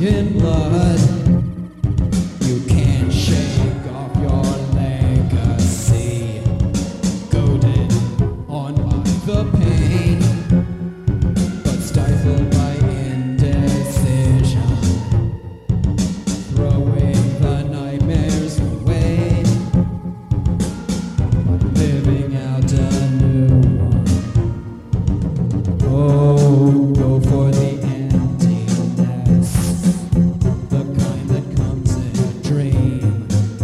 in blood. You can't shake off your legacy, goaded on by the pain, but stifled by indecision, throwing the nightmares away, living out a new one. Oh, go for the emptiness, the kind that comes in a dream.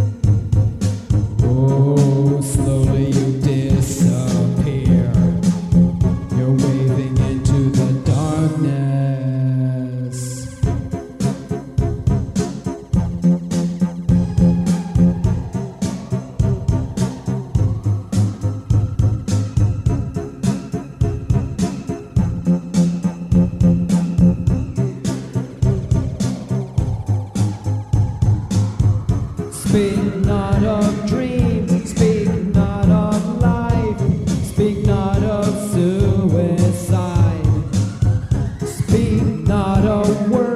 Oh, slowly you disappear. You're waving into the darkness. Speak not of dreams, speak not of life, speak not of suicide, speak not a word.